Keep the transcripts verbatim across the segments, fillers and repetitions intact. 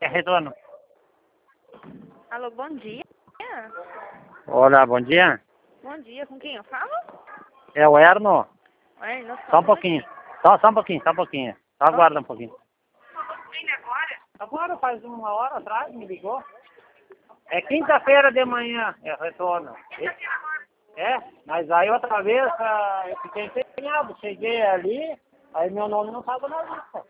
retorno. Alô, bom dia. Olá, bom dia. Bom dia, com quem eu falo? É o Erno. Oi, nós Só um pouquinho. Só, só um pouquinho, só um pouquinho. Só aguarda um pouquinho. agora? Agora faz uma hora atrás, me ligou. É quinta-feira de manhã, é retorno. É, mas aí outra vez ah, eu fiquei empenhado, cheguei ali, aí meu nome não estava na lista.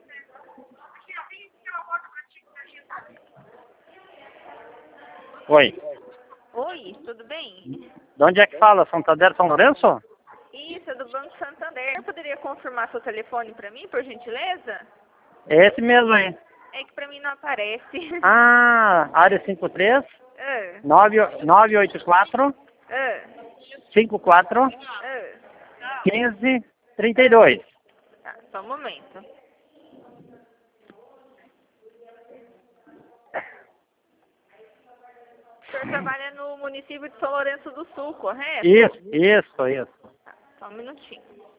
Oi, Oi, tudo bem? de onde é que fala? Santander, São Lourenço? Isso, é do Banco Santander. Você poderia confirmar seu telefone para mim, por gentileza? É esse mesmo aí. É que para mim não aparece. Ah, área cinquenta e três, ah, nove oito quatro, ah, cinquenta e quatro, ah. quinze, trinta e dois. Tá, só um momento. O senhor trabalha no município de São Lourenço do Sul, correto? Isso, isso, isso. Tá, só um minutinho.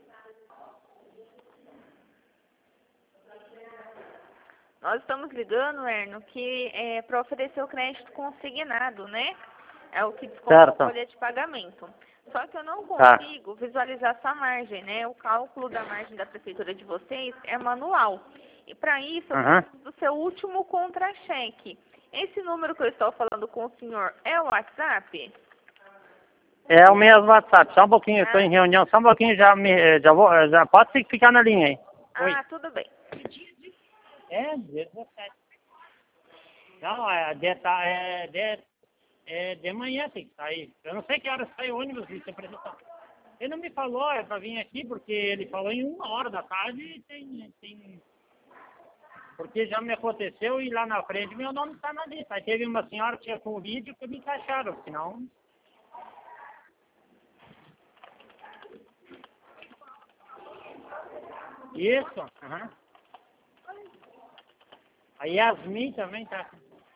Nós estamos ligando, Erno, que é para oferecer o crédito consignado, né? É o que desconta a Certo. folha de pagamento. Só que eu não Tá. consigo visualizar essa margem, né? O cálculo da margem da prefeitura de vocês é manual. E para isso eu Aham. preciso do seu último contra-cheque. Esse número que eu estou falando com o senhor é o WhatsApp? É o mesmo WhatsApp. Só um pouquinho, eu estou Ah. em reunião. Só um pouquinho, já me, já vou, já pode ficar na linha aí. Oi. Ah, tudo bem. É, dezessete. Não, é de, ta- é, de, é de manhã tem que sair. Eu não sei que hora sai o ônibus de apresentação. Ele não me falou, é pra vir aqui, porque ele falou em uma hora da tarde e tem, tem... Porque já me aconteceu e lá na frente meu nome está na lista. Aí teve uma senhora que tinha Covid que me encaixaram, senão... Isso, aham. A Yasmin também tá.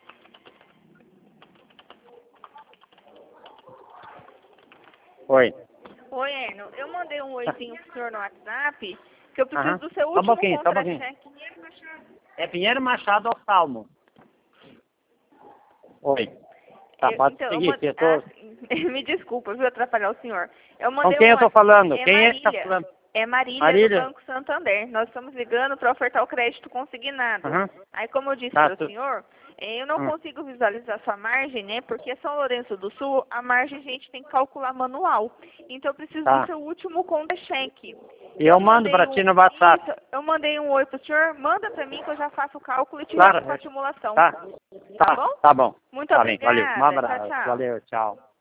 Oi. Oi, Erno. Eu mandei um oizinho pro senhor no WhatsApp, que eu preciso Aham. do seu Só um último pouquinho, só um pouquinho. contra-cheque. É Pinheiro Machado ao Salmo. Oi. Tá, Eu- pode então, eu seguir. mand- que eu tô... ah, me desculpa, viu, atrapalhar o senhor. Eu Com mandei quem um eu tô WhatsApp. falando? É Quem é que tá Marília. falando? É Marília, Marília? do Banco Santander. Nós estamos ligando para ofertar o crédito consignado. Aham. Aí, como eu disse Tá, para o tu- senhor, eh, eu não Hum. consigo visualizar sua margem, né? Porque São Lourenço do Sul, a margem a gente tem que calcular manual. Então, eu preciso Tá. do seu último contra-cheque. E eu mando mandei pra um- ti no WhatsApp. Isso, eu mandei um oi pro senhor. Manda para mim que eu já faço o cálculo e te Claro. retorno com a simulação. Tá. Tá Tá, bom? tá bom. Muito Tá bem, valeu. Um obrigada. abraço. Tchau, tchau. Valeu, tchau.